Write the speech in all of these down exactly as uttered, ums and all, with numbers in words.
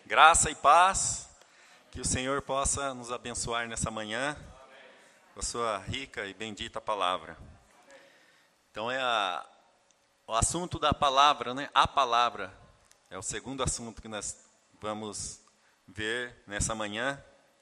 Graça e paz, que o Senhor possa nos abençoar nessa manhã, com a sua rica e bendita palavra. Então é a, o assunto da palavra, né? A palavra, é o segundo assunto que nós vamos ver nessa manhã.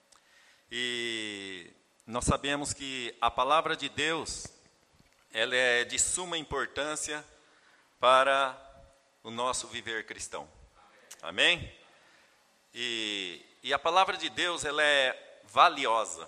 E nós sabemos que a palavra de Deus, ela é de suma importância para o nosso viver cristão. Amém? E, e a palavra de Deus, ela é valiosa.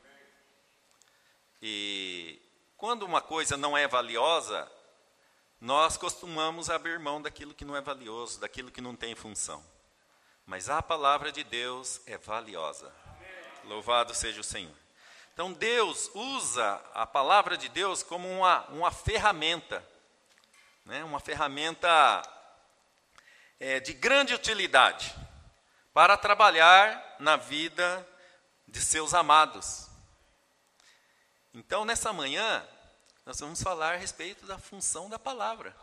E quando uma coisa não é valiosa, nós costumamos abrir mão daquilo que não é valioso, daquilo que não tem função. Mas a palavra de Deus é valiosa. Louvado seja o Senhor. Então Deus usa a palavra de Deus como uma, uma ferramenta, né? Uma ferramenta é, de grande utilidade para trabalhar na vida de seus amados. Então, nessa manhã, nós vamos falar a respeito da função da palavra.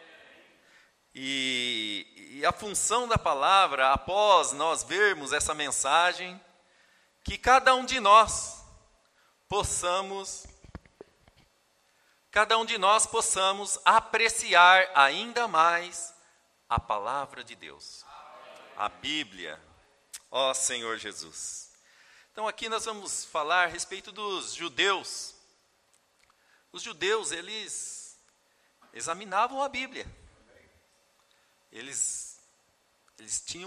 E, e a função da palavra, após nós vermos essa mensagem, que cada um de nós possamos, cada um de nós possamos apreciar ainda mais a palavra de Deus. A Bíblia, ó Senhor Jesus. Então aqui nós vamos falar a respeito dos judeus. Os judeus, eles examinavam a Bíblia. Eles, eles tinham,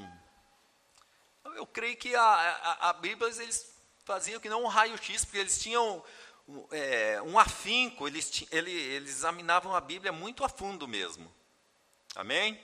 eu creio que a, a, a Bíblia eles faziam que não um raio-x, porque eles tinham é, um afinco, eles, eles, eles examinavam a Bíblia muito a fundo mesmo. Amém?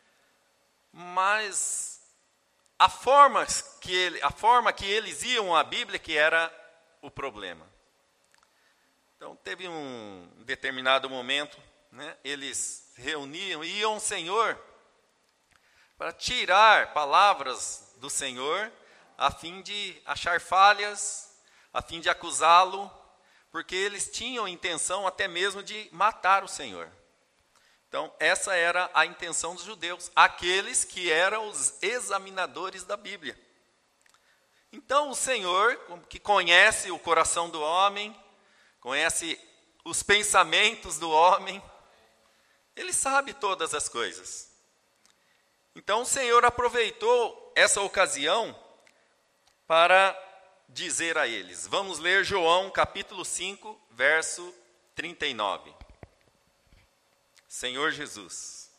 Mas a forma, que ele, a forma que eles iam à Bíblia que era o problema. Então, teve um determinado momento, né, eles reuniam, iam ao Senhor para tirar palavras do Senhor, a fim de achar falhas, a fim de acusá-lo, porque eles tinham intenção até mesmo de matar o Senhor. Então, essa era a intenção dos judeus, aqueles que eram os examinadores da Bíblia. Então, o Senhor, que conhece o coração do homem, conhece os pensamentos do homem, ele sabe todas as coisas. Então, o Senhor aproveitou essa ocasião para dizer a eles. Vamos ler João, capítulo cinco, verso trinta e nove. Senhor Jesus,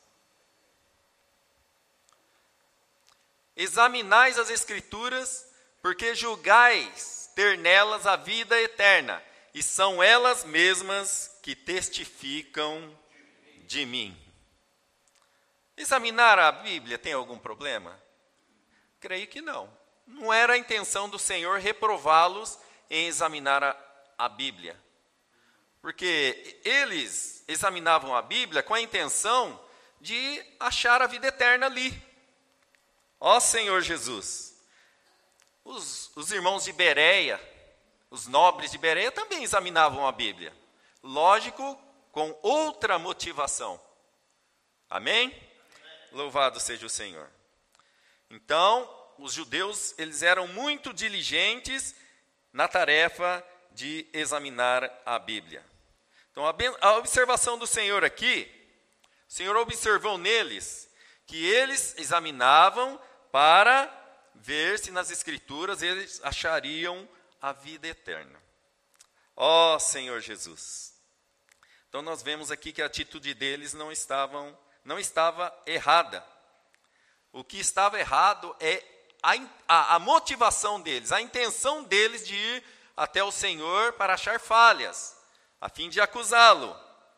examinais as Escrituras, porque julgais ter nelas a vida eterna, e são elas mesmas que testificam de mim. Examinar a Bíblia tem algum problema? Creio que não. Não era a intenção do Senhor reprová-los em examinar a, a Bíblia. Porque eles examinavam a Bíblia com a intenção de achar a vida eterna ali. Ó Senhor Jesus, os, os irmãos de Bereia, os nobres de Bereia também examinavam a Bíblia. Lógico, com outra motivação. Amém? Amém? Louvado seja o Senhor. Então, os judeus, eles eram muito diligentes na tarefa de examinar a Bíblia. Então, a observação do Senhor aqui, o Senhor observou neles que eles examinavam para ver se nas Escrituras eles achariam a vida eterna. Ó Senhor Jesus. Então, nós vemos aqui que a atitude deles não, estavam, não estava errada. O que estava errado é a, a, a motivação deles, a intenção deles de ir até o Senhor para achar falhas, a fim de acusá-lo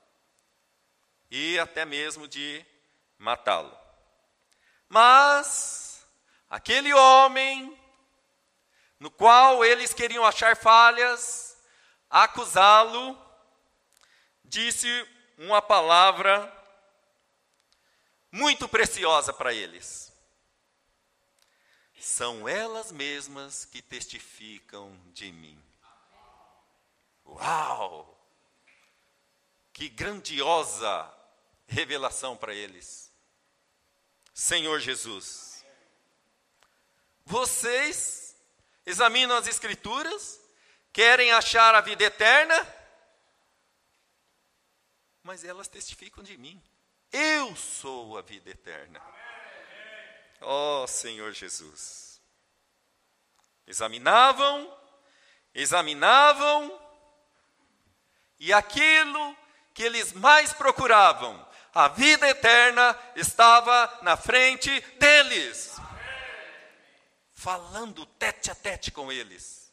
e até mesmo de matá-lo. Mas aquele homem no qual eles queriam achar falhas, acusá-lo, disse uma palavra muito preciosa para eles. São elas mesmas que testificam de mim. Uau! Que grandiosa revelação para eles. Senhor Jesus, vocês examinam as Escrituras, querem achar a vida eterna, mas elas testificam de mim. Eu sou a vida eterna. Ó Senhor Jesus. Examinavam, examinavam, e aquilo que eles mais procuravam, a vida eterna, estava na frente deles. Falando tete a tete com eles.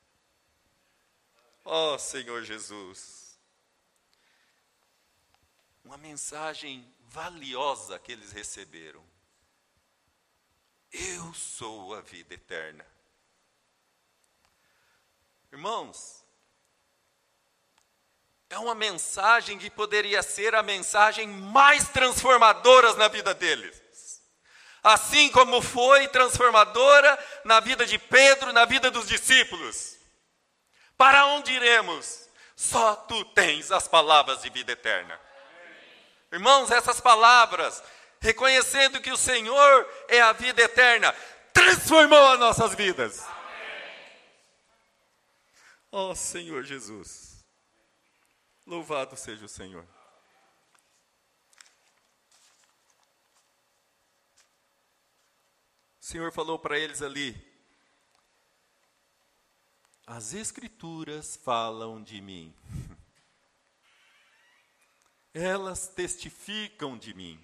Ó Senhor Jesus. Uma mensagem valiosa que eles receberam. Eu sou a vida eterna. Irmãos, é uma mensagem que poderia ser a mensagem mais transformadora na vida deles. Assim como foi transformadora na vida de Pedro, na vida dos discípulos. Para onde iremos? Só tu tens as palavras de vida eterna. Irmãos, essas palavras, reconhecendo que o Senhor é a vida eterna, transformou as nossas vidas. Ó oh, Senhor Jesus, louvado seja o Senhor. O Senhor falou para eles ali, as Escrituras falam de mim. Elas testificam de mim.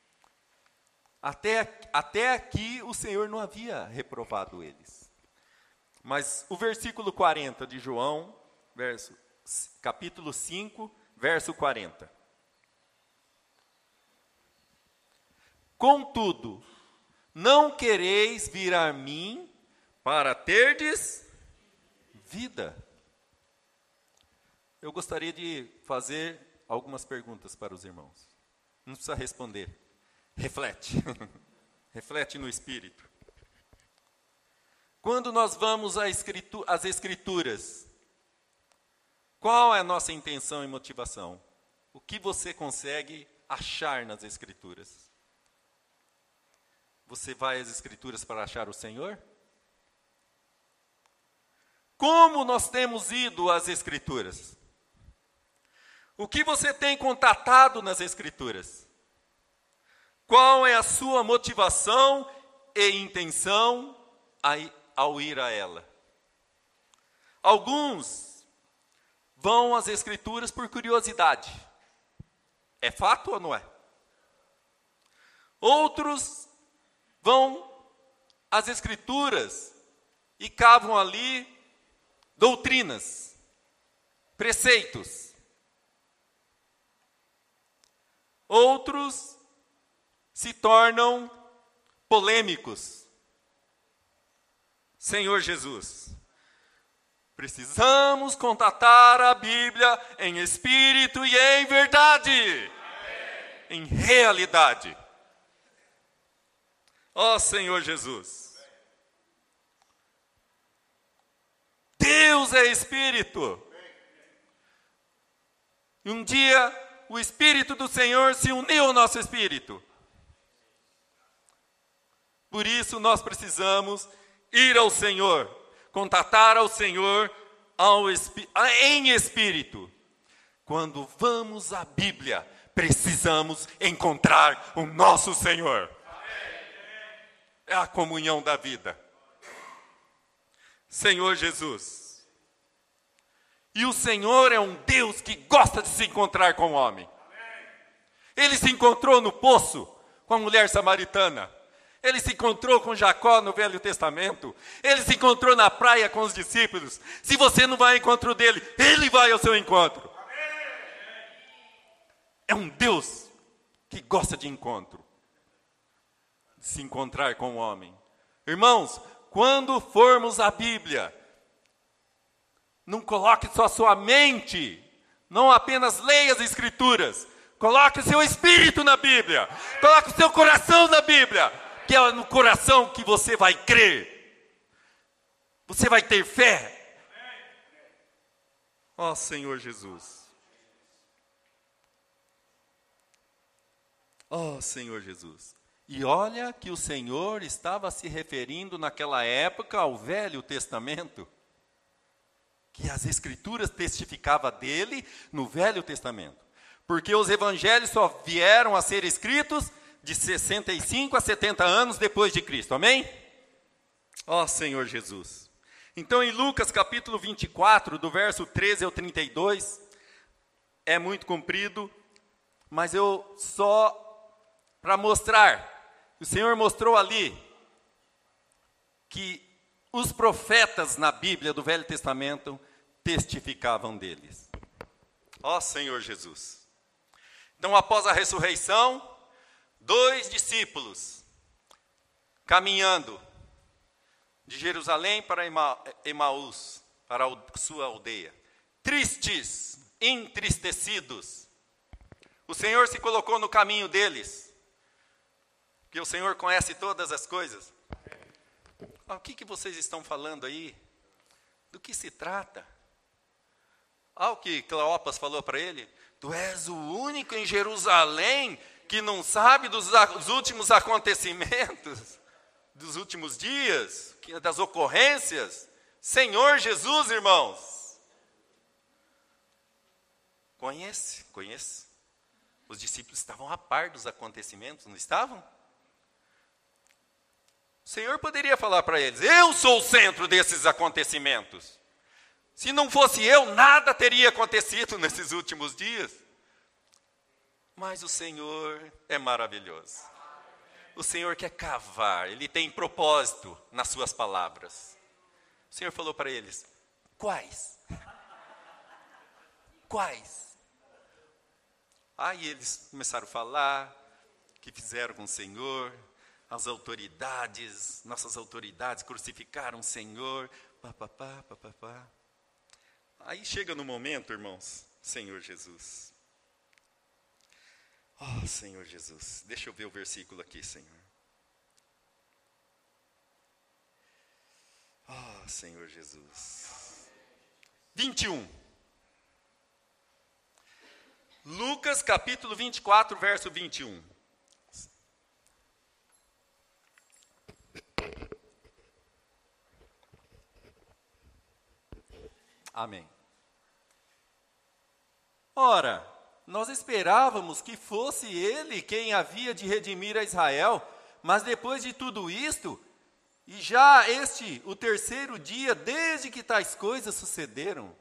Até, até aqui o Senhor não havia reprovado eles. Mas o versículo quarenta de João, verso, capítulo cinco, verso quarenta. Contudo, não quereis vir a mim para terdes vida. Eu gostaria de fazer algumas perguntas para os irmãos. Não precisa responder. Reflete. Reflete no Espírito. Quando nós vamos às Escrituras, qual é a nossa intenção e motivação? O que você consegue achar nas Escrituras? Você vai às Escrituras para achar o Senhor? Como nós temos ido às Escrituras? O que você tem contatado nas Escrituras? Qual é a sua motivação e intenção ao ir a ela? Alguns vão às Escrituras por curiosidade. É fato ou não é? Outros vão às Escrituras e cavam ali doutrinas, preceitos. Outros se tornam polêmicos. Senhor Jesus, precisamos contatar a Bíblia em espírito e em verdade. Amém. Em realidade. Ó Senhor Jesus. Deus é Espírito. E um dia o Espírito do Senhor se uniu ao nosso espírito. Por isso nós precisamos ir ao Senhor, contatar ao Senhor ao espi- em espírito. Quando vamos à Bíblia, precisamos encontrar o nosso Senhor. É a comunhão da vida. Senhor Jesus. E o Senhor é um Deus que gosta de se encontrar com o homem. Ele se encontrou no poço com a mulher samaritana. Ele se encontrou com Jacó no Velho Testamento. Ele se encontrou na praia com os discípulos. Se você não vai ao encontro dele, ele vai ao seu encontro. É um Deus que gosta de encontro. De se encontrar com o homem. Irmãos, quando formos à Bíblia, não coloque só sua mente, não apenas leia as Escrituras, coloque o seu espírito na Bíblia, coloque o seu coração na Bíblia, que é no coração que você vai crer, você vai ter fé. Ó Senhor Jesus, ó Senhor Jesus, E olha que o Senhor estava se referindo naquela época ao Velho Testamento, que as Escrituras testificavam dele no Velho Testamento. Porque os evangelhos só vieram a ser escritos de sessenta e cinco a setenta anos depois de Cristo, amém? Ó Senhor Jesus. Então em Lucas capítulo vinte e quatro, do verso treze ao trinta e dois, é muito comprido, mas eu só para mostrar, o Senhor mostrou ali que os profetas na Bíblia do Velho Testamento testificavam deles. Ó Senhor Jesus. Então após a ressurreição, dois discípulos caminhando de Jerusalém para Emaús, para a sua aldeia, tristes, entristecidos. O Senhor se colocou no caminho deles, porque o Senhor conhece todas as coisas. Ah, o que, que vocês estão falando aí? Do que se trata? Ah, o que Cleopas falou para ele? Tu és o único em Jerusalém que não sabe dos, dos últimos acontecimentos, dos últimos dias, das ocorrências. Senhor Jesus, irmãos. Conhece, conhece. Os discípulos estavam a par dos acontecimentos, não estavam? O Senhor poderia falar para eles, eu sou o centro desses acontecimentos. Se não fosse eu, nada teria acontecido nesses últimos dias. Mas o Senhor é maravilhoso. O Senhor quer cavar, Ele tem propósito nas suas palavras. O Senhor falou para eles, quais? Quais? Aí eles começaram a falar, que fizeram com o Senhor, as autoridades, nossas autoridades crucificaram o Senhor, papapá, papapá. Aí chega no momento, irmãos, Senhor Jesus. Oh, Senhor Jesus, deixa eu ver o versículo aqui, Senhor. Oh, Senhor Jesus. vinte e um. Lucas capítulo vinte e quatro, verso vinte e um. Amém. Ora, nós esperávamos que fosse ele quem havia de redimir a Israel, mas depois de tudo isto, e já este, o terceiro dia, desde que tais coisas sucederam.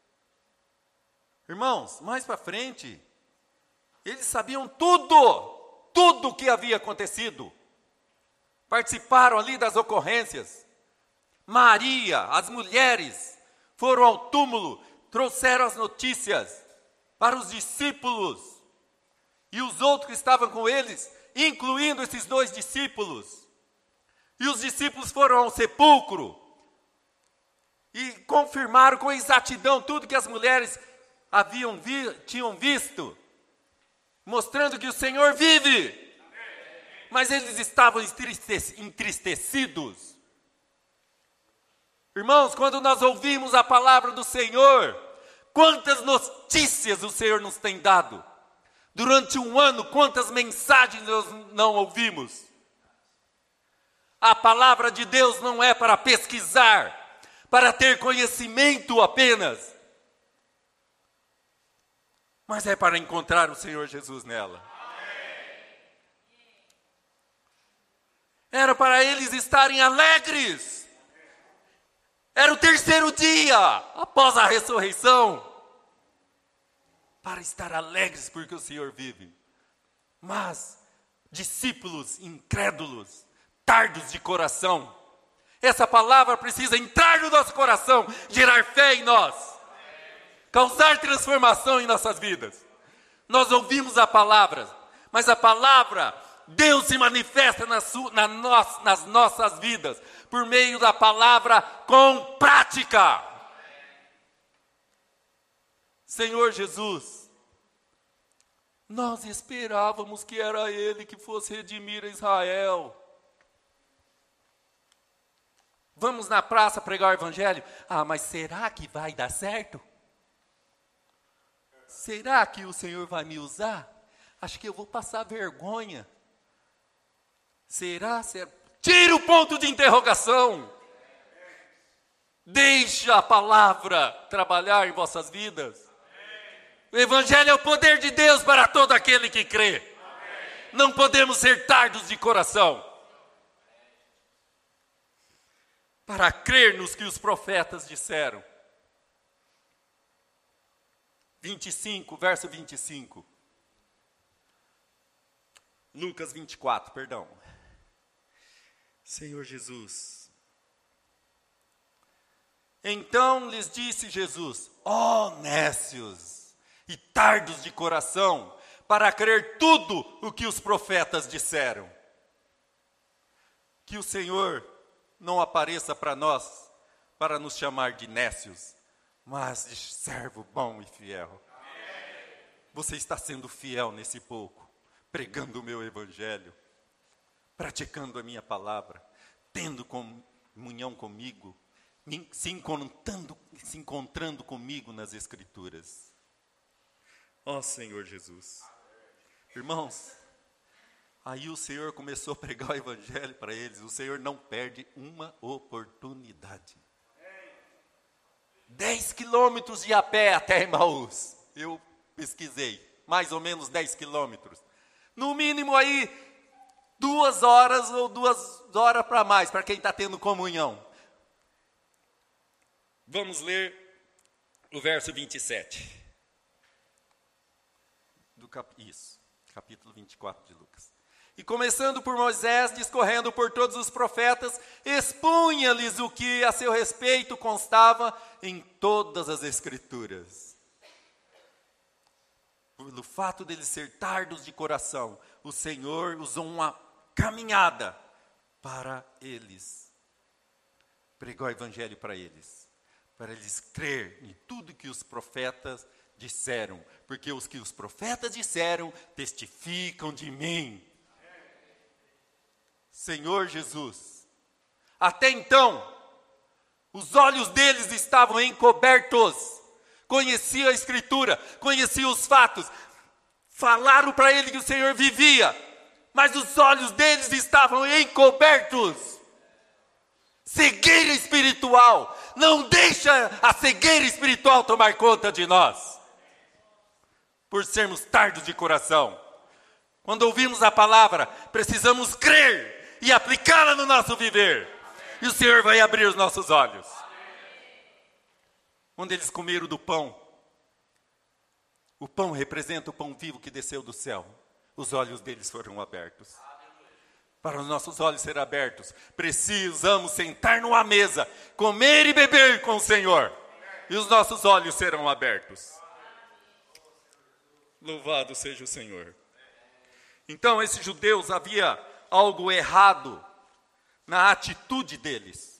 Irmãos, mais para frente, eles sabiam tudo, tudo o que havia acontecido. Participaram ali das ocorrências. Maria, as mulheres, foram ao túmulo, trouxeram as notícias para os discípulos. E os outros que estavam com eles, incluindo esses dois discípulos. E os discípulos foram ao sepulcro e confirmaram com exatidão tudo que as mulheres haviam vi, tinham visto, mostrando que o Senhor vive. Mas eles estavam entristecidos. Irmãos, quando nós ouvimos a palavra do Senhor, quantas notícias o Senhor nos tem dado? Durante um ano, quantas mensagens nós não ouvimos? A palavra de Deus não é para pesquisar, para ter conhecimento apenas, mas é para encontrar o Senhor Jesus nela. Era para eles estarem alegres. Era o terceiro dia após a ressurreição, para estar alegres porque o Senhor vive. Mas discípulos incrédulos, tardos de coração, essa palavra precisa entrar no nosso coração, gerar fé em nós, causar transformação em nossas vidas. Nós ouvimos a palavra, mas a palavra, Deus se manifesta na su, na no, nas nossas vidas, por meio da palavra com prática. Senhor Jesus, nós esperávamos que era Ele que fosse redimir Israel. Vamos na praça pregar o evangelho? Ah, mas será que vai dar certo? Será que o Senhor vai me usar? Acho que eu vou passar vergonha. Será? Será? Tira o ponto de interrogação. Deixa a palavra trabalhar em vossas vidas. O Evangelho é o poder de Deus para todo aquele que crê. Não podemos ser tardos de coração para crer nos que os profetas disseram. vinte e cinco, verso vinte e cinco. Lucas vinte e quatro, perdão. Senhor Jesus. Então lhes disse Jesus: ó nécios e tardos de coração, para crer tudo o que os profetas disseram. Que o Senhor não apareça para nós, para nos chamar de nécios, mas de servo bom e fiel. Você está sendo fiel nesse pouco, pregando o meu evangelho, praticando a minha palavra, tendo comunhão comigo, se encontrando, se encontrando comigo nas Escrituras. Ó Senhor Jesus. Irmãos, aí o Senhor começou a pregar o evangelho para eles. O Senhor não perde uma oportunidade. Dez quilômetros de a pé até Emaús. Eu pesquisei, mais ou menos dez quilômetros. No mínimo aí, duas horas ou duas horas para mais, para quem está tendo comunhão. Vamos ler o verso vinte e sete. Do cap... Isso, capítulo vinte e quatro de Lucas. E começando por Moisés, discorrendo por todos os profetas, expunha-lhes o que a seu respeito constava em todas as Escrituras. Pelo fato deles ser tardos de coração, o Senhor usou uma caminhada para eles. Pregou o evangelho para eles. Para eles crer em tudo que os profetas disseram. Porque os que os profetas disseram testificam de mim. Senhor Jesus. Até então, os olhos deles estavam encobertos. Conheciam a Escritura, conheciam os fatos. Falaram para ele que o Senhor vivia. Mas os olhos deles estavam encobertos. Cegueira espiritual. Não deixa a cegueira espiritual tomar conta de nós. Por sermos tardos de coração. Quando ouvimos a palavra, precisamos crer e aplicá-la no nosso viver. E o Senhor vai abrir os nossos olhos. Quando eles comeram do pão, o pão representa o pão vivo que desceu do céu. Os olhos deles foram abertos. Para os nossos olhos serem abertos, precisamos sentar numa mesa, comer e beber com o Senhor. E os nossos olhos serão abertos. Louvado seja o Senhor. Então, esses judeus, havia algo errado na atitude deles.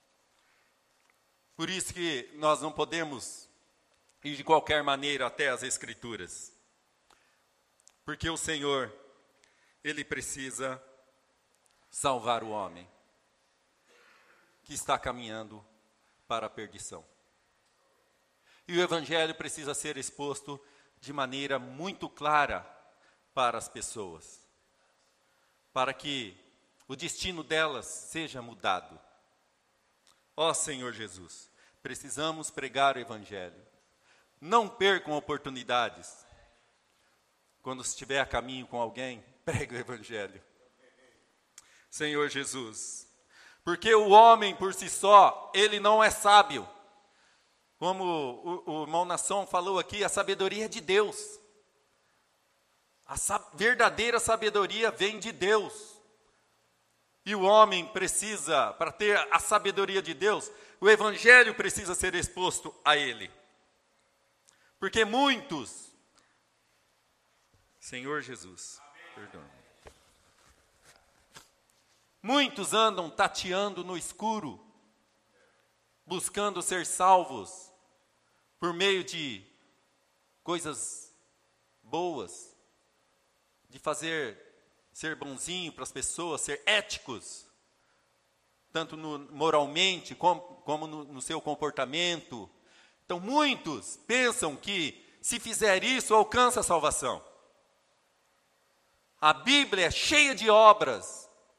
Por isso que nós não podemos ir de qualquer maneira até as Escrituras. Porque o Senhor, Ele precisa salvar o homem que está caminhando para a perdição. E o Evangelho precisa ser exposto de maneira muito clara para as pessoas, para que o destino delas seja mudado. Ó Senhor Jesus, precisamos pregar o Evangelho. Não percam oportunidades. Quando estiver a caminho com alguém, pregue o Evangelho. Senhor Jesus, porque o homem por si só, ele não é sábio. Como o, o irmão Nação falou aqui, a sabedoria é de Deus. A sa- verdadeira sabedoria vem de Deus. E o homem precisa, para ter a sabedoria de Deus, o Evangelho precisa ser exposto a ele. Porque muitos, Senhor Jesus, perdão. Muitos andam tateando no escuro, buscando ser salvos por meio de coisas boas, de fazer, ser bonzinho para as pessoas, ser éticos, tanto no, moralmente como, como no, no seu comportamento. Então muitos pensam que se fizer isso alcança a salvação. A Bíblia é cheia de obras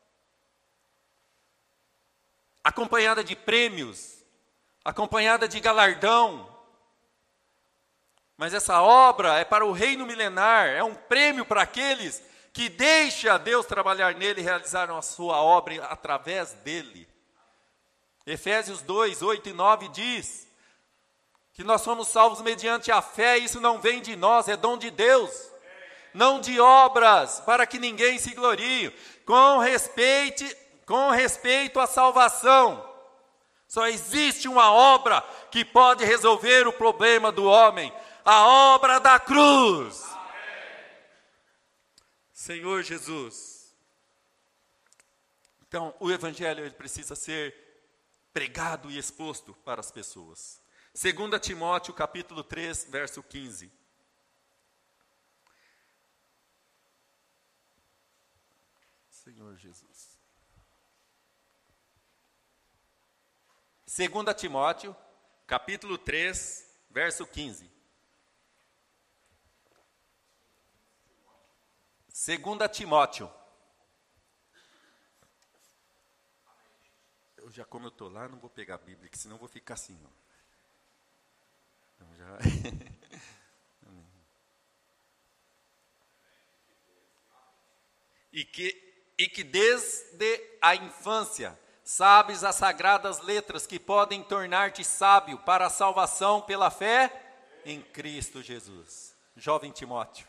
acompanhada de prêmios, acompanhada de galardão. Mas essa obra é para o reino milenar, é um prêmio para aqueles que deixam Deus trabalhar nele e realizar a sua obra através dele. Efésios dois, oito e nove diz que nós somos salvos mediante a fé, e isso não vem de nós, é dom de Deus. Não de obras, para que ninguém se glorie. Com respeito, com respeito à salvação, só existe uma obra que pode resolver o problema do homem, a obra da cruz. Amém. Senhor Jesus. Então, o evangelho ele precisa ser pregado e exposto para as pessoas. Segunda Timóteo, capítulo três, verso quinze. Senhor Jesus. Segunda Timóteo, capítulo três, verso quinze. Segunda Timóteo. Eu já, como eu estou lá, não vou pegar a Bíblia, que senão eu vou ficar assim. Não. Então, já... e, que, e que desde a infância sabes as sagradas letras que podem tornar-te sábio para a salvação pela fé em Cristo Jesus. Jovem Timóteo.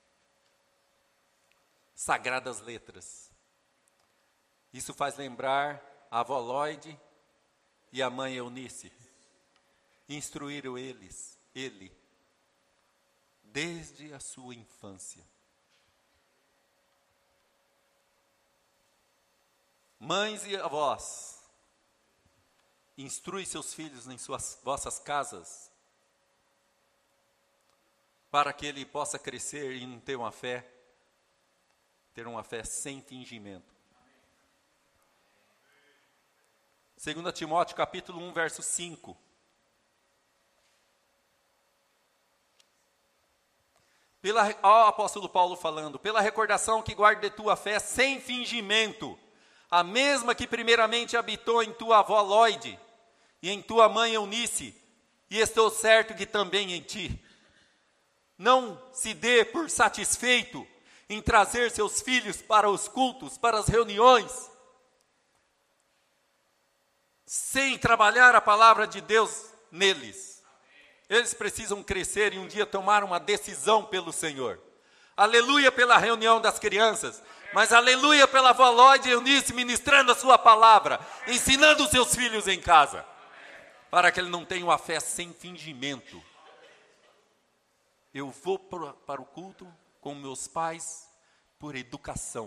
Sagradas letras. Isso faz lembrar a avó Lloyd e a mãe Eunice. Instruíram eles, ele, desde a sua infância. Mães e avós, instrui seus filhos em suas vossas casas, para que ele possa crescer e não ter uma fé, ter uma fé sem fingimento. Segunda Timóteo, capítulo um, verso cinco. Pela, ó, apóstolo Paulo falando, pela recordação que guarda de tua fé sem fingimento, a mesma que primeiramente habitou em tua avó Lloyd e em tua mãe Eunice, e estou certo que também em ti. Não se dê por satisfeito em trazer seus filhos para os cultos, para as reuniões, sem trabalhar a palavra de Deus neles. Eles precisam crescer e um dia tomar uma decisão pelo Senhor. Aleluia pela reunião das crianças, mas aleluia pela avó Lloyd e Eunice ministrando a sua palavra, ensinando os seus filhos em casa, para que ele não tenha uma fé sem fingimento. Eu vou para o culto com meus pais por educação.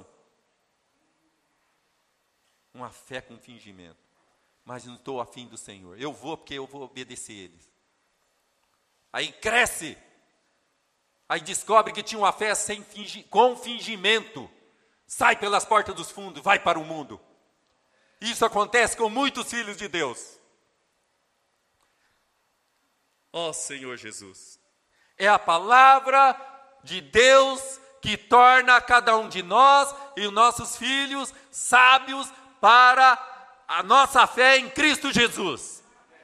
Uma fé com fingimento. Mas não estou afim do Senhor. Eu vou porque eu vou obedecer eles. Aí cresce. Aí descobre que tinha uma fé sem fingi, com fingimento. Sai pelas portas dos fundos, vai para o mundo. Isso acontece com muitos filhos de Deus. Ó Senhor Jesus. É a palavra de Deus que torna cada um de nós e os nossos filhos sábios para a nossa fé em Cristo Jesus.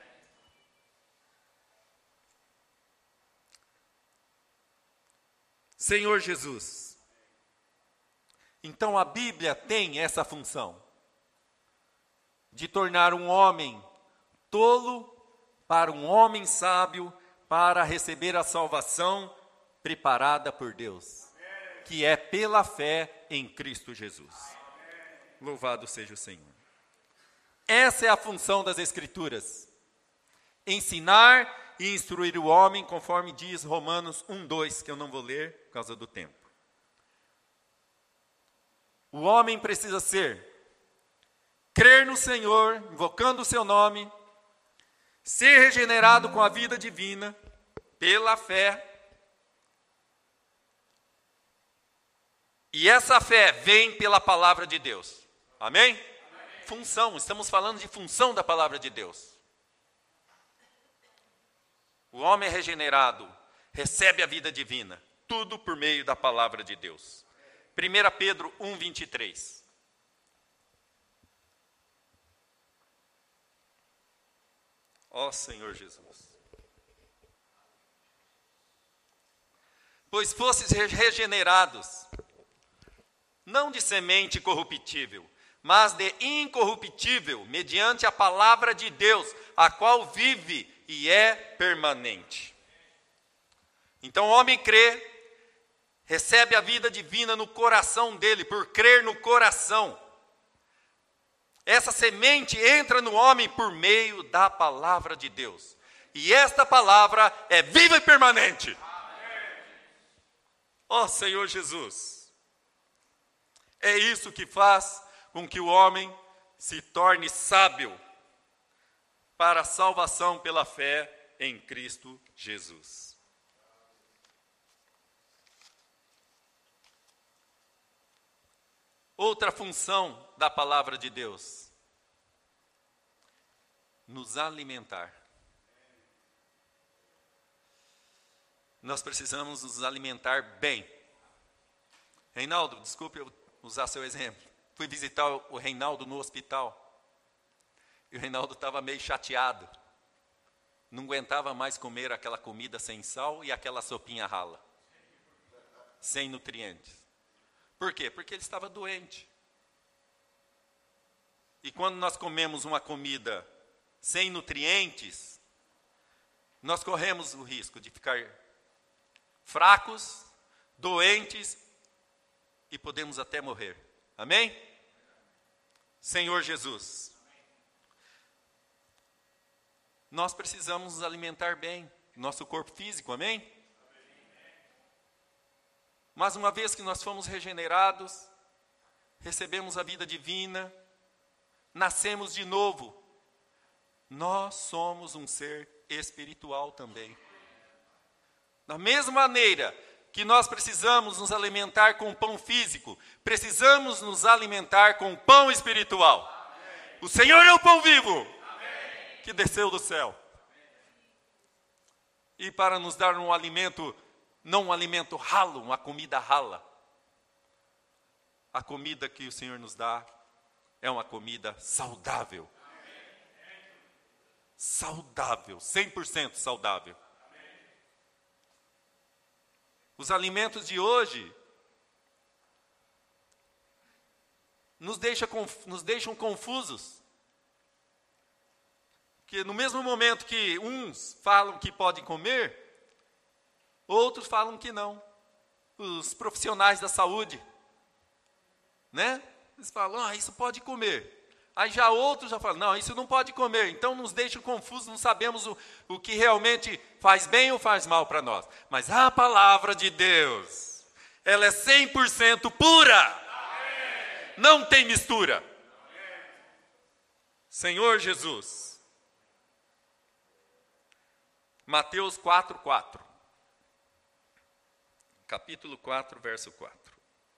Senhor Jesus. Então a Bíblia tem essa função de tornar um homem tolo para um homem sábio, para receber a salvação preparada por Deus, que é pela fé em Cristo Jesus. Louvado seja o Senhor. Essa é a função das Escrituras. Ensinar e instruir o homem, conforme diz Romanos um, dois, que eu não vou ler por causa do tempo. O homem precisa ser, crer no Senhor, invocando o seu nome, ser regenerado com a vida divina, pela fé. E essa fé vem pela palavra de Deus. Amém? Amém? Função, estamos falando de função da palavra de Deus. O homem é regenerado, recebe a vida divina, tudo por meio da palavra de Deus. primeira Pedro um, vinte e três. Ó Senhor Jesus. Pois fostes regenerados, não de semente corruptível, mas de incorruptível, mediante a palavra de Deus, a qual vive e é permanente. Então o homem crê, recebe a vida divina no coração dele, por crer no coração. Essa semente entra no homem por meio da palavra de Deus. E esta palavra é viva e permanente. Ó Senhor Jesus, é isso que faz com que o homem se torne sábio para a salvação pela fé em Cristo Jesus. Outra função da palavra de Deus: nos alimentar. Nós precisamos nos alimentar bem. Reinaldo, desculpe eu usar seu exemplo. Fui visitar o Reinaldo no hospital. E o Reinaldo estava meio chateado. Não aguentava mais comer aquela comida sem sal e aquela sopinha rala. Sem nutrientes. Por quê? Porque ele estava doente. E quando nós comemos uma comida sem nutrientes, nós corremos o risco de ficar fracos, doentes e podemos até morrer. Amém? Senhor Jesus, nós precisamos nos alimentar bem, nosso corpo físico, amém? Mas uma vez que nós fomos regenerados, recebemos a vida divina, nascemos de novo, nós somos um ser espiritual também. Da mesma maneira que nós precisamos nos alimentar com pão físico, precisamos nos alimentar com pão espiritual. Amém. O Senhor é o pão vivo, amém, que desceu do céu. E para nos dar um alimento, não um alimento ralo, uma comida rala. A comida que o Senhor nos dá é uma comida saudável. Saudável, cem por cento saudável. Os alimentos de hoje nos, deixa, nos deixam confusos. Porque no mesmo momento que uns falam que podem comer, outros falam que não. Os profissionais da saúde, né? Eles falam, ah, isso pode comer. Aí já outros já falam, não, isso não pode comer. Então nos deixa confusos, não sabemos o, o que realmente faz bem ou faz mal para nós. Mas a palavra de Deus, ela é cem por cento pura. Amém. Não tem mistura. Amém. Senhor Jesus. Mateus quatro, quatro. Capítulo quatro, verso quatro.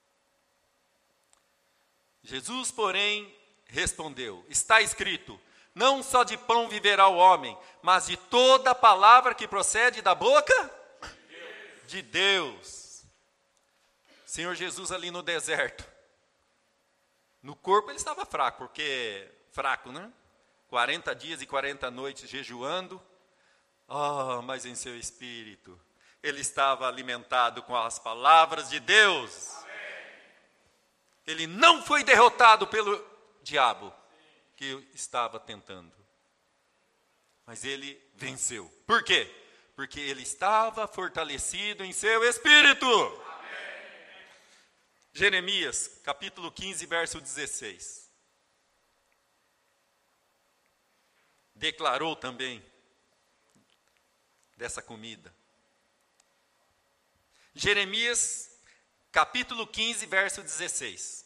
Jesus, porém, respondeu, está escrito, não só de pão viverá o homem, mas de toda a palavra que procede da boca de Deus. Senhor Jesus ali no deserto, no corpo ele estava fraco, porque, fraco, né? quarenta dias e quarenta noites jejuando, oh, mas em seu espírito, ele estava alimentado com as palavras de Deus. Ele não foi derrotado pelo diabo que estava tentando. Mas ele venceu. Por quê? Porque ele estava fortalecido em seu espírito. Amém. Jeremias, capítulo quinze, verso dezesseis. Declarou também dessa comida. Jeremias, capítulo quinze, verso dezesseis.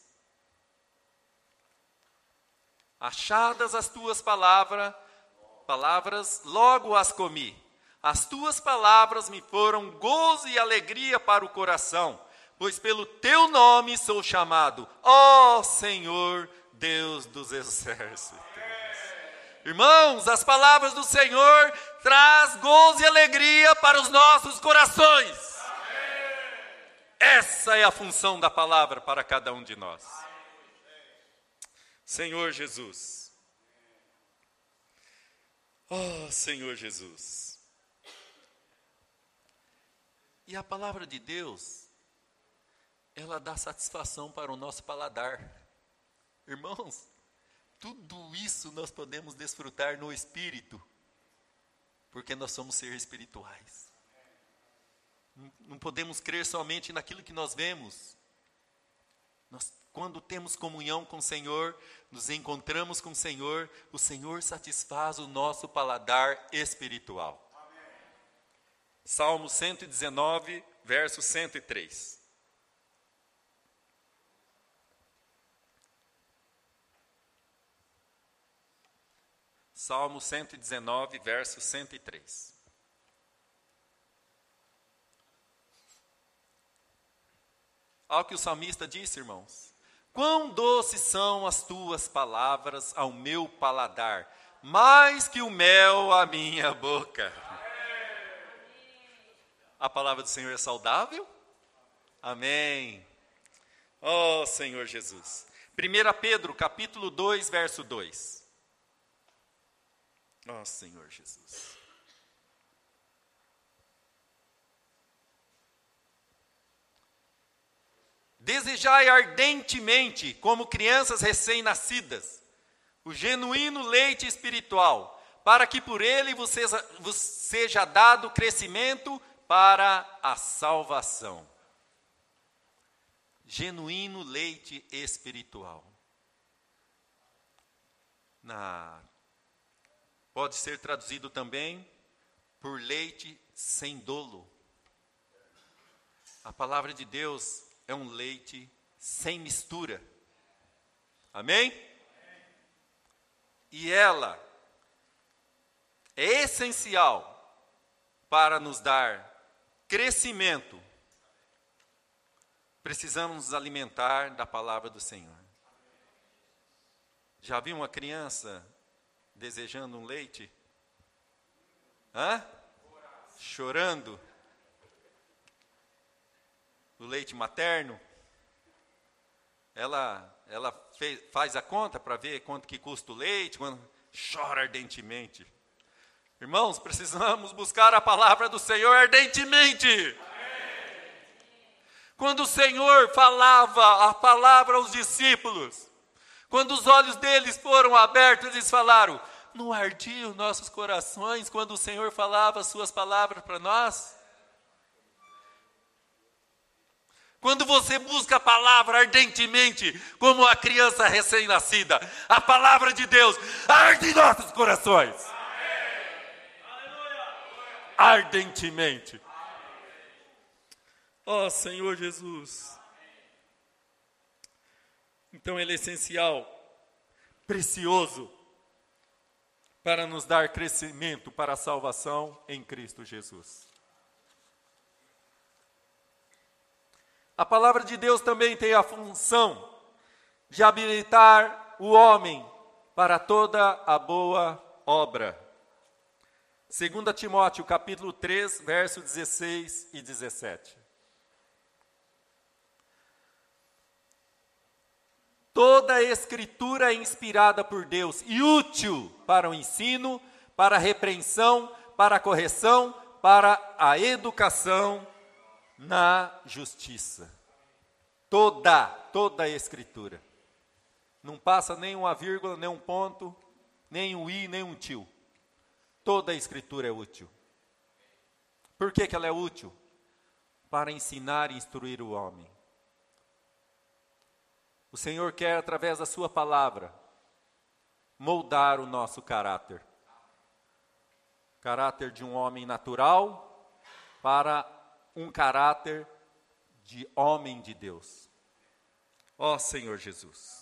Achadas as tuas palavras, palavras, logo as comi. As tuas palavras me foram gozo e alegria para o coração, pois pelo teu nome sou chamado, ó Senhor, Deus dos exércitos. Irmãos, as palavras do Senhor traz gozo e alegria para os nossos corações. Essa é a função da palavra para cada um de nós. Senhor Jesus, Oh, Senhor Jesus. E a palavra de Deus, ela dá satisfação para o nosso paladar. Irmãos, tudo isso nós podemos desfrutar no Espírito, porque nós somos seres espirituais. Não podemos crer somente naquilo que nós vemos. Nós, quando temos comunhão com o Senhor, nos encontramos com o Senhor, o Senhor satisfaz o nosso paladar espiritual. Amém. Salmo cento e dezenove, verso cento e três. Salmo cento e dezenove, verso cento e três. Olha o que o salmista disse, irmãos. Quão doces são as tuas palavras ao meu paladar, mais que o mel à minha boca. A palavra do Senhor é saudável? Amém. Oh, Senhor Jesus. primeira Pedro, capítulo dois, verso dois. Ó Senhor Jesus. Desejai ardentemente, como crianças recém-nascidas, o genuíno leite espiritual, para que por ele vos seja, vos seja dado crescimento para a salvação. Genuíno leite espiritual. Na Pode ser traduzido também por leite sem dolo. A palavra de Deus é um leite sem mistura. Amém? E ela é essencial para nos dar crescimento. Precisamos nos alimentar da palavra do Senhor. Já viu uma criança desejando um leite? Hã? Chorando? O leite materno? Ela, ela fez, faz a conta para ver quanto que custa o leite, quando chora ardentemente. Irmãos, precisamos buscar a palavra do Senhor ardentemente. Amém. Quando o Senhor falava a palavra aos discípulos, quando os olhos deles foram abertos, eles falaram: não ardiam nossos corações quando o Senhor falava as suas palavras para nós? Quando você busca a palavra ardentemente, como a criança recém-nascida, a palavra de Deus arde em nossos corações. Ardentemente. Ó Senhor Jesus. Então ele é essencial, precioso, para nos dar crescimento para a salvação em Cristo Jesus. A palavra de Deus também tem a função de habilitar o homem para toda a boa obra. Segunda Timóteo, capítulo três, versos dezesseis e dezessete. Toda a Escritura é inspirada por Deus e útil para o ensino, para a repreensão, para a correção, para a educação na justiça. Toda, toda a Escritura. Não passa nem uma vírgula, nem um ponto, nem um i, nem um tio. Toda a Escritura é útil. Por que que ela é útil? Para ensinar e instruir o homem. O Senhor quer, através da sua palavra, moldar o nosso caráter. Caráter de um homem natural para um caráter de homem de Deus. Ó Senhor Jesus.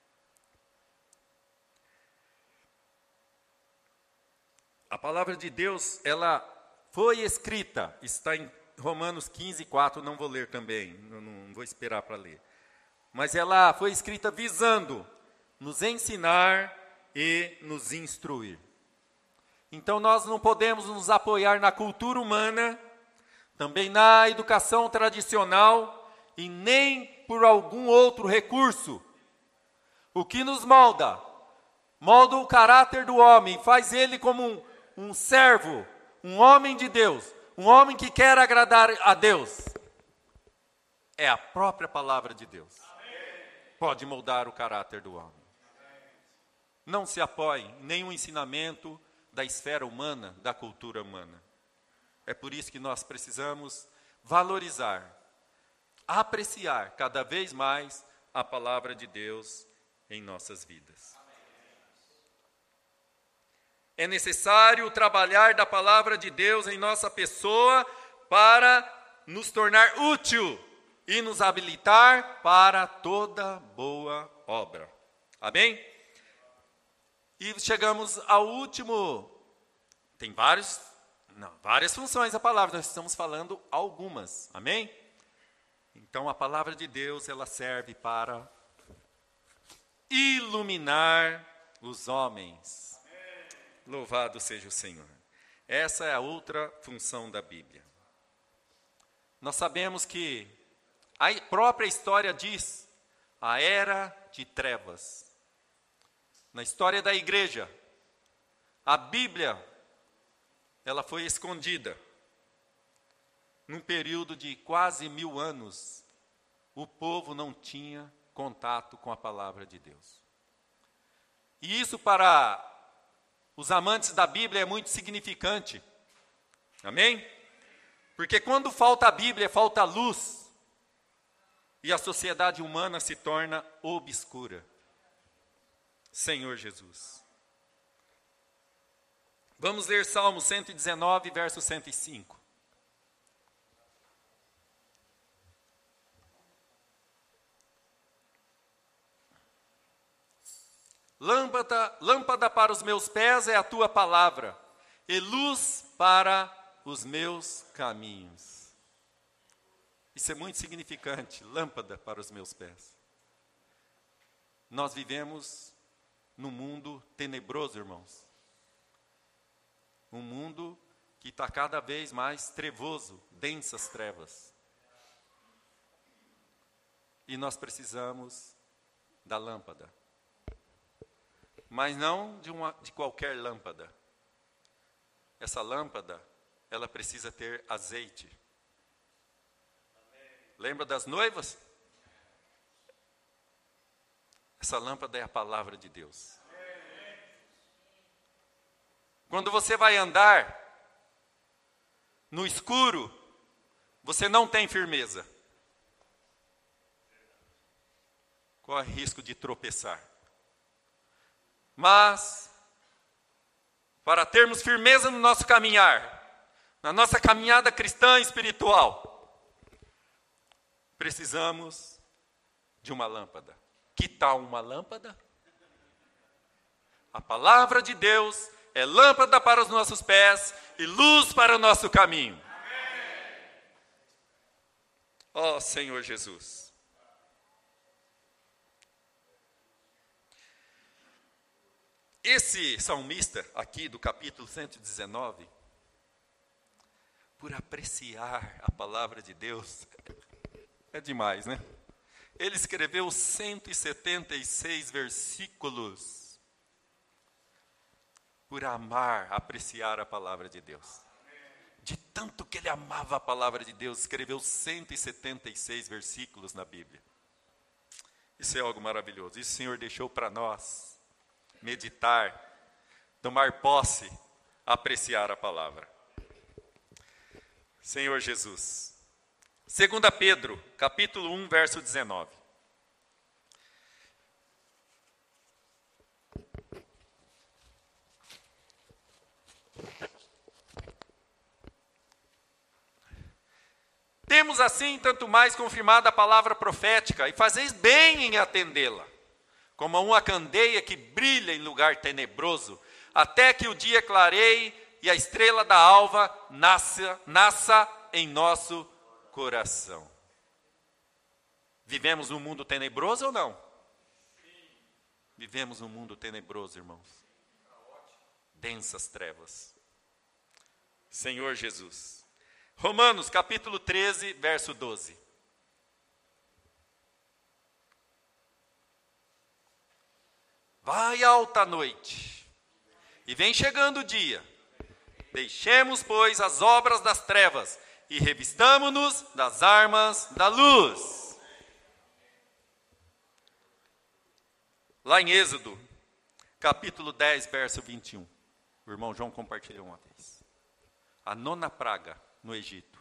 A palavra de Deus, ela foi escrita, está em Romanos quinze, quatro, não vou ler também, não, não vou esperar para ler. Mas ela foi escrita visando nos ensinar e nos instruir. Então nós não podemos nos apoiar na cultura humana, também na educação tradicional e nem por algum outro recurso. O que nos molda? Molda o caráter do homem, faz ele como um, um servo, um homem de Deus, um homem que quer agradar a Deus, é a própria palavra de Deus. Pode moldar o caráter do homem. Não se apoie em nenhum ensinamento da esfera humana, da cultura humana. É por isso que nós precisamos valorizar, apreciar cada vez mais a palavra de Deus em nossas vidas. É necessário trabalhar da palavra de Deus em nossa pessoa para nos tornar útil e nos habilitar para toda boa obra. Amém? E chegamos ao último. Tem vários, não, várias funções a palavra, nós estamos falando algumas. Amém? Então a palavra de Deus, ela serve para iluminar os homens. Louvado seja o Senhor. Essa é a outra função da Bíblia. Nós sabemos que a própria história diz, a era de trevas. Na história da igreja, a Bíblia, ela foi escondida. Num período de quase mil anos, o povo não tinha contato com a palavra de Deus. E isso para os amantes da Bíblia é muito significante. Amém? Porque quando falta a Bíblia, falta a luz. E a sociedade humana se torna obscura. Senhor Jesus. Vamos ler Salmo cento e dezenove, verso cento e cinco. Lâmpada, lâmpada para os meus pés é a tua palavra, e luz para os meus caminhos. Isso é muito significante, lâmpada para os meus pés. Nós vivemos num mundo tenebroso, irmãos. Um mundo que está cada vez mais trevoso, densas trevas. E nós precisamos da lâmpada. Mas não de, uma, de qualquer lâmpada. Essa lâmpada, ela precisa ter azeite. Amém. Lembra das noivas? Essa lâmpada é a palavra de Deus. Amém. Quando você vai andar no escuro, você não tem firmeza. Corre risco de tropeçar. Mas, para termos firmeza no nosso caminhar, na nossa caminhada cristã e espiritual, precisamos de uma lâmpada. Que tal uma lâmpada? A palavra de Deus é lâmpada para os nossos pés e luz para o nosso caminho. Ó Senhor Jesus. Esse salmista aqui do capítulo cento e dezenove, por apreciar a palavra de Deus, é demais, né? Ele escreveu cento e setenta e seis versículos por amar, apreciar a palavra de Deus. De tanto que ele amava a palavra de Deus, escreveu cento e setenta e seis versículos na Bíblia. Isso é algo maravilhoso. Isso o Senhor deixou para nós meditar, tomar posse, apreciar a palavra. Senhor Jesus. Segunda Pedro, capítulo um, verso dezenove. Temos assim tanto mais confirmada a palavra profética, e fazeis bem em atendê-la, como uma candeia que brilha em lugar tenebroso, até que o dia clareie e a estrela da alva nasça, nasça em nosso coração. Vivemos num mundo tenebroso ou não? Vivemos num mundo tenebroso, irmãos. Densas trevas. Senhor Jesus. Romanos, capítulo treze, verso doze. Vai alta a noite, e vem chegando o dia, Deixemos, pois, as obras das trevas e revistamo-nos das armas da luz. Lá em Êxodo, capítulo dez, verso vinte e um. O irmão João compartilhou uma vez. A nona praga no Egito.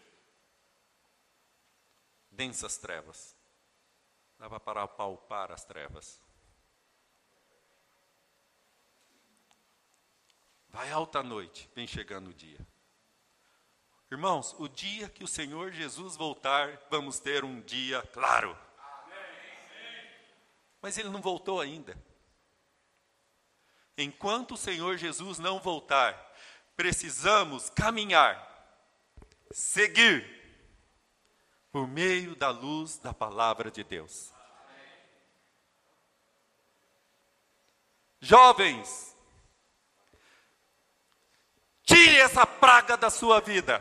Densas trevas. Dava para palpar as trevas. Vai alta noite, vem chegando o dia. Irmãos, o dia que o Senhor Jesus voltar, vamos ter um dia claro. Mas Ele não voltou ainda. Enquanto o Senhor Jesus não voltar, precisamos caminhar, seguir, por meio da luz da palavra de Deus. Jovens, tire essa praga da sua vida.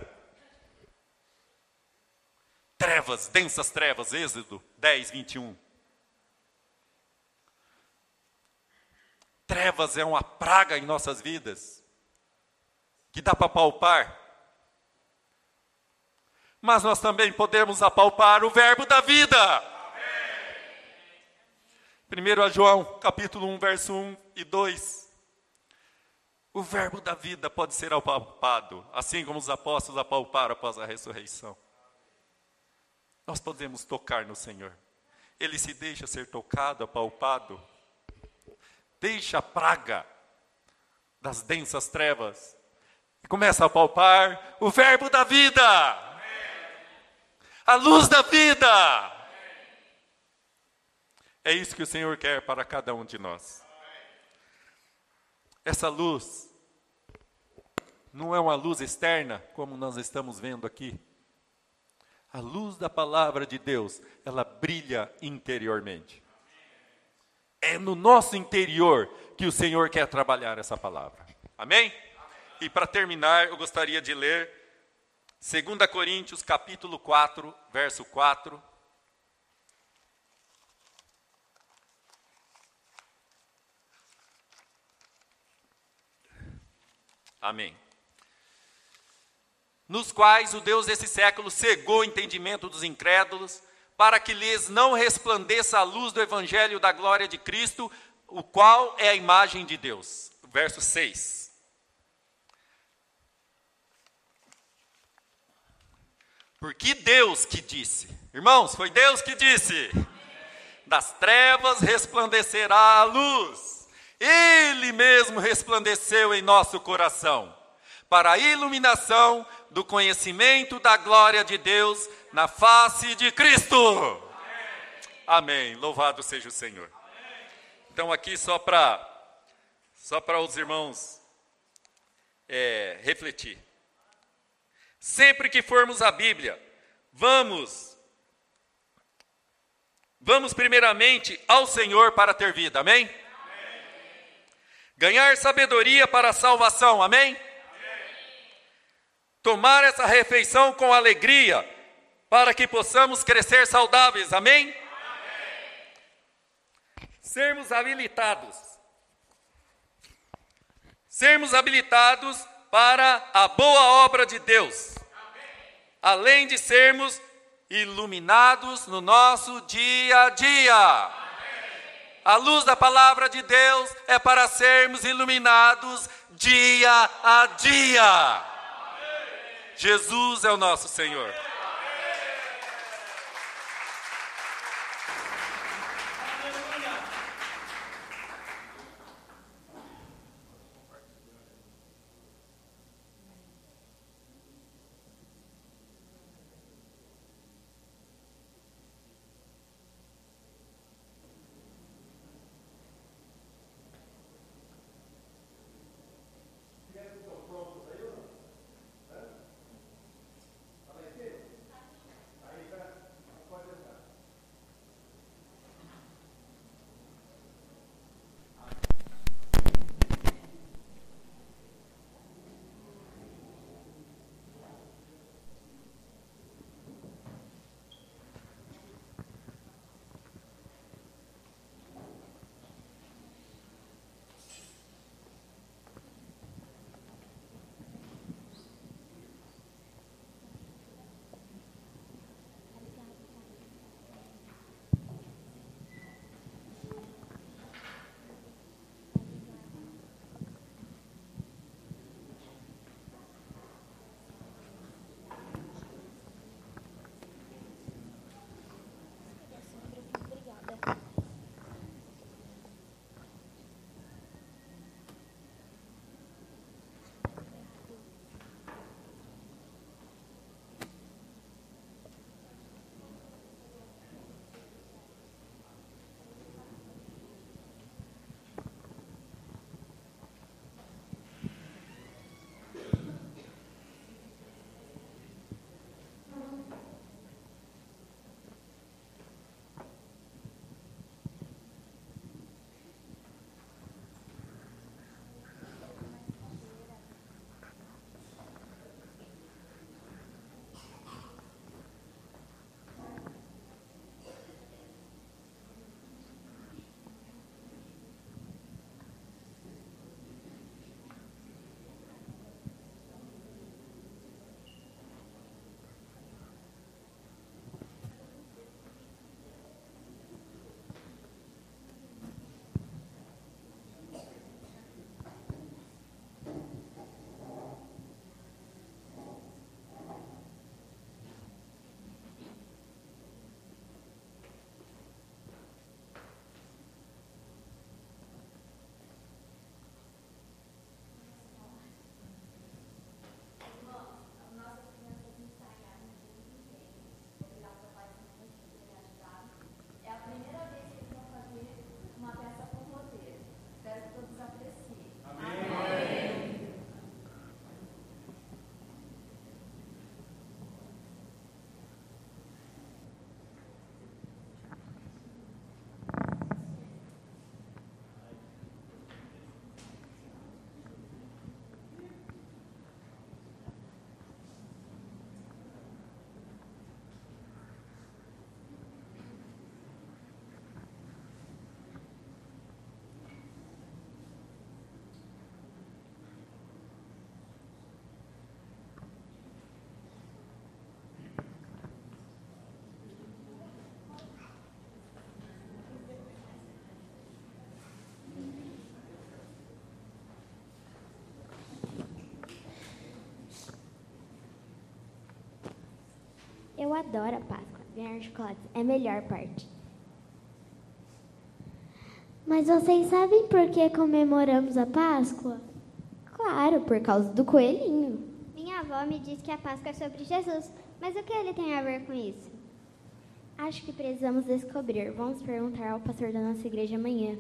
Trevas, densas trevas, Êxodo dez, vinte e um. Trevas é uma praga em nossas vidas, que dá para palpar. Mas nós também podemos apalpar o verbo da vida. primeiro João, capítulo um, verso um e dois. O verbo da vida pode ser apalpado, assim como os apóstolos apalparam após a ressurreição. Nós podemos tocar no Senhor. Ele se deixa ser tocado, apalpado. Deixa a praga das densas trevas e começa a palpar o verbo da vida, a luz da vida. É isso que o Senhor quer para cada um de nós. Essa luz não é uma luz externa, como nós estamos vendo aqui. A luz da palavra de Deus, ela brilha interiormente. É no nosso interior que o Senhor quer trabalhar essa palavra. Amém? Amém. E para terminar, eu gostaria de ler dois Coríntios, capítulo quatro, verso quatro. Amém. Nos quais o Deus desse século cegou o entendimento dos incrédulos, para que lhes não resplandeça a luz do evangelho da glória de Cristo, o qual é a imagem de Deus. Verso seis. Porque Deus que disse, irmãos, foi Deus que disse, das trevas resplandecerá a luz. Ele mesmo resplandeceu em nosso coração, para a iluminação do conhecimento da glória de Deus na face de Cristo. Amém. Amém. Louvado seja o Senhor. Amém. Então aqui só para só para os irmãos é, refletir. Sempre que formos à Bíblia, vamos vamos primeiramente ao Senhor para ter vida. Amém? Amém. Ganhar sabedoria para a salvação. Amém? Tomar essa refeição com alegria, para que possamos crescer saudáveis, amém? Amém. Sermos habilitados. Sermos habilitados para a boa obra de Deus. Amém. Além de sermos iluminados no nosso dia a dia. Amém. A luz da palavra de Deus é para sermos iluminados dia a dia. Jesus é o nosso Senhor. Eu adoro a Páscoa. Ganhar chocolates é a melhor parte. Mas vocês sabem por que comemoramos a Páscoa? Claro, por causa do coelhinho. Minha avó me disse que a Páscoa é sobre Jesus. Mas o que ele tem a ver com isso? Acho que precisamos descobrir. Vamos perguntar ao pastor da nossa igreja amanhã.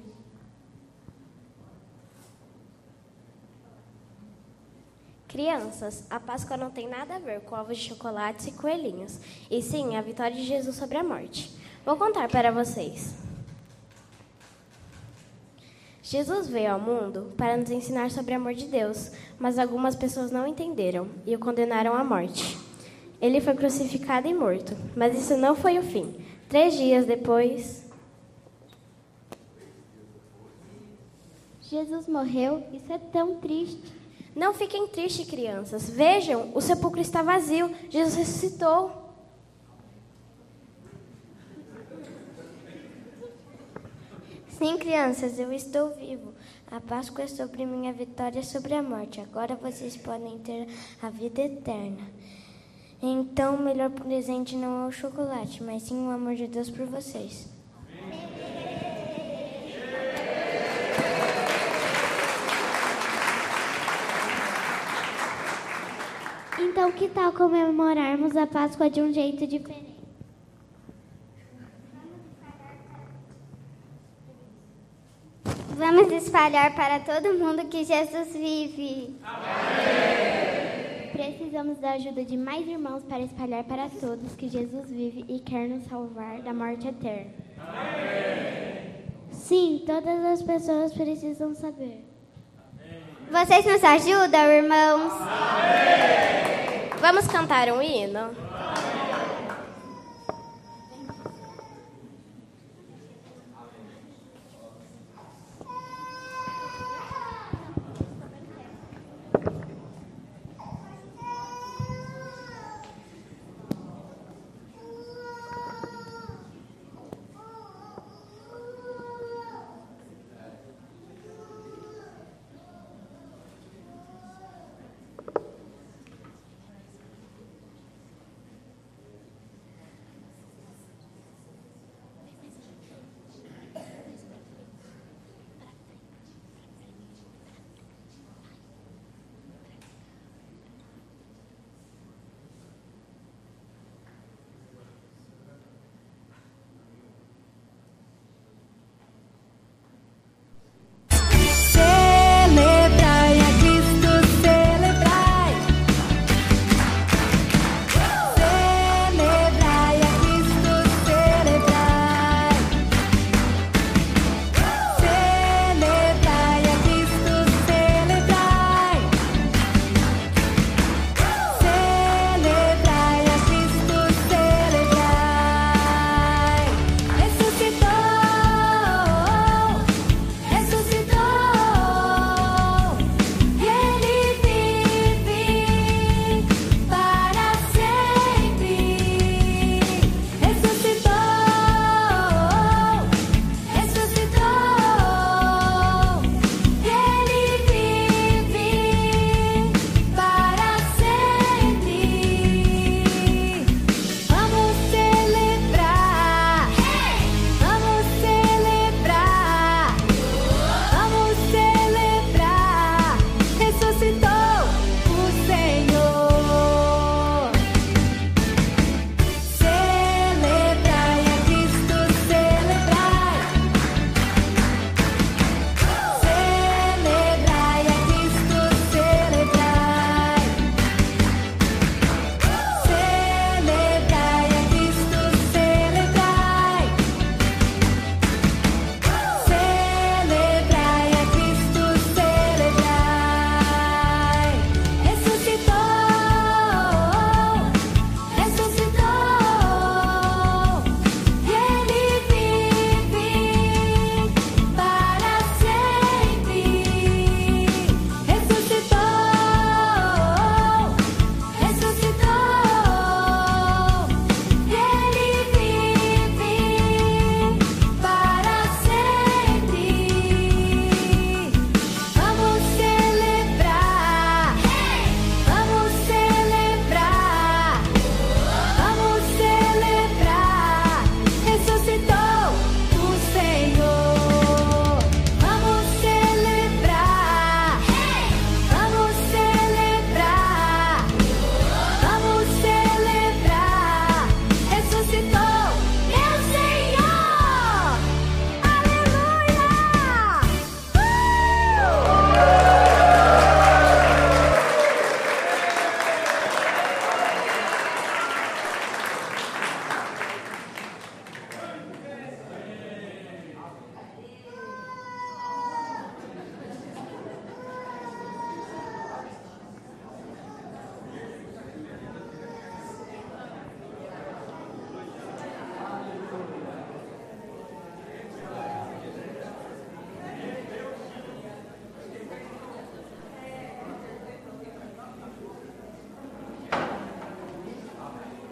Crianças, a Páscoa não tem nada a ver com ovos de chocolates e coelhinhos, e sim a vitória de Jesus sobre a morte. Vou contar para vocês. Jesus veio ao mundo para nos ensinar sobre o amor de Deus, mas algumas pessoas não entenderam e o condenaram à morte. Ele foi crucificado e morto, mas isso não foi o fim. Três dias depois... Jesus morreu? Isso é tão triste. Não fiquem tristes, crianças. Vejam, o sepulcro está vazio. Jesus ressuscitou. Sim, crianças, eu estou vivo. A Páscoa é sobre minha vitória sobre a morte. Agora vocês podem ter a vida eterna. Então, o melhor presente não é o chocolate, mas sim o amor de Deus por vocês. Então, que tal comemorarmos a Páscoa de um jeito diferente? Vamos espalhar para todo mundo que Jesus vive. Amém. Precisamos da ajuda de mais irmãos para espalhar para todos que Jesus vive e quer nos salvar da morte eterna. Amém. Sim, todas as pessoas precisam saber. Vocês nos ajudam, irmãos? Amém. Vamos cantar um hino?